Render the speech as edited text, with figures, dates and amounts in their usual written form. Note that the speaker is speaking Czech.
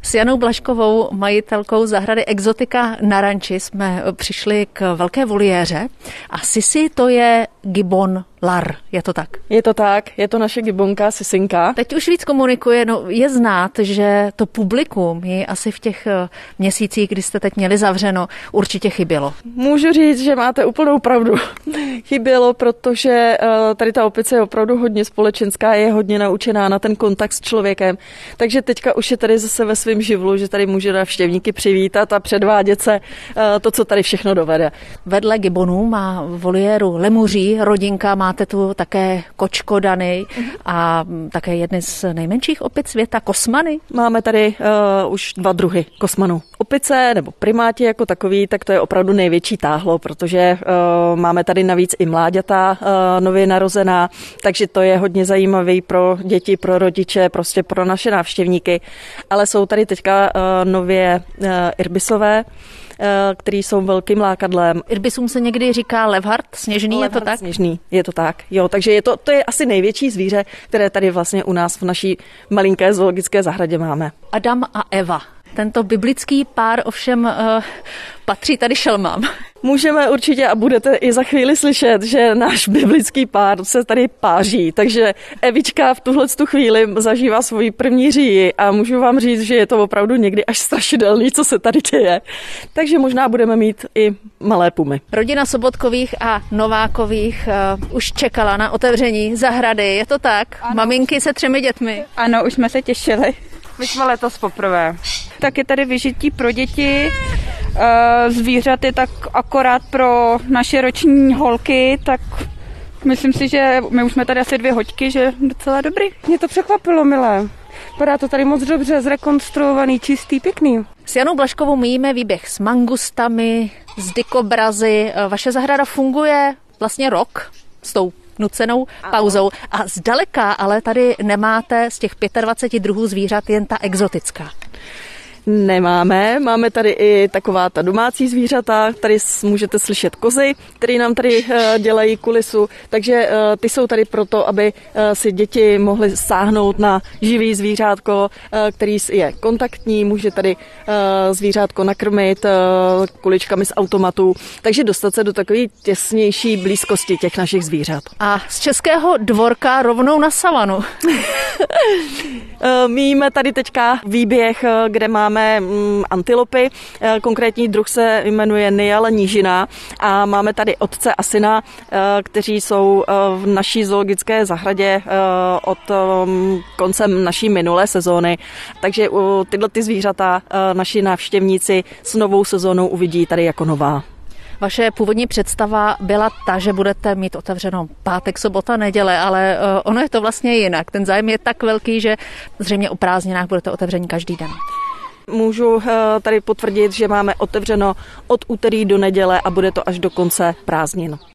S Janou Blažkovou, majitelkou zahrady Exotika na ranči, jsme přišli k velké voliéře a Sisi to je gibbon lar, je to tak? Je to tak, je to naše gibbonka Sisinka. Teď už víc komunikuje, je znát, že to publikum ji asi v těch měsících, kdy jste teď měli zavřeno, určitě chybělo. Můžu říct, že máte úplnou pravdu. Chybělo, protože tady ta opice je opravdu hodně společenská, je hodně naučená na ten kontakt s člověkem, takže teďka už je tady zase ve svém živlu, že tady může návštěvníky přivítat a předvádět se to, co tady všechno dovede. Vedle gibbonů má voliéru lemuří, rodinka, máte tu také kočkodany a také jedny z nejmenších opic světa, kosmany. Máme tady už 2 druhy kosmanů. Opice nebo primáti jako takový, tak to je opravdu největší táhlo, protože máme tady navíc i mláďata nově narozená, takže to je hodně zajímavý pro děti, pro rodiče, prostě pro naše návštěvníky. Ale jsou tady teďka nově irbisové, který jsou velkým lákadlem. Irbisům se někdy říká levhart sněžný, je to tak? Sněžný, je to tak. Jo, takže to je asi největší zvíře, které tady vlastně u nás v naší malinké zoologické zahradě máme. Adam a Eva. Tento biblický pár ovšem patří tady šelmám. Můžeme určitě a budete i za chvíli slyšet, že náš biblický pár se tady páří, takže Evička v tuhletu chvíli zažívá svoji první říji a můžu vám říct, že je to opravdu někdy až strašidelný, co se tady děje. Takže možná budeme mít i malé pumy. Rodina Sobotkových a Novákových už čekala na otevření zahrady, je to tak? Ano. Maminky se 3 dětmi. Ano, už jsme se těšili. My jsme letos poprvé. Tak je tady vyžití pro děti, zvířaty tak akorát pro naše roční holky, tak myslím si, že my už jsme tady asi 2 hoďky, že docela dobrý. Mě to překvapilo, milé. Vypadá to tady moc dobře, zrekonstruovaný, čistý, pěkný. S Janou Blažkovou míjíme výběh s mangustami, s dikobrazy. Vaše zahrada funguje vlastně rok s tou nucenou pauzou a zdaleka ale tady nemáte z těch 25 druhů zvířat jen ta exotická. Máme tady i taková ta domácí zvířata, tady můžete slyšet kozy, které nám tady dělají kulisu, takže ty jsou tady proto, aby si děti mohly sáhnout na živý zvířátko, který je kontaktní, může tady zvířátko nakrmit kuličkami z automatu, takže dostat se do takové těsnější blízkosti těch našich zvířat. A z Českého dvorka rovnou na savanu. Míme tady teďka výběh, kde máme antilopy, konkrétní druh se jmenuje Niala nížina a máme tady otce a syna, kteří jsou v naší zoologické zahradě od koncem naší minulé sezóny, takže tyhle ty zvířata naši návštěvníci s novou sezónou uvidí tady jako nová. Vaše původní představa byla ta, že budete mít otevřeno pátek, sobota, neděle, ale ono je to vlastně jinak. Ten zájem je tak velký, že zřejmě o prázdninách budete otevření každý den. Můžu tady potvrdit, že máme otevřeno od úterý do neděle a bude to až do konce prázdnin.